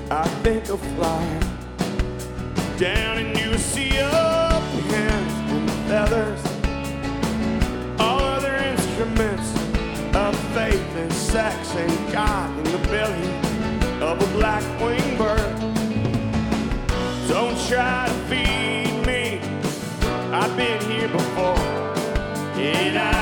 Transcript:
I think of flying down into a sea of hands and feathers, all other instruments of faith and sex and God in the belly of a black-winged bird. Don't try to feed me, I've been here before, and I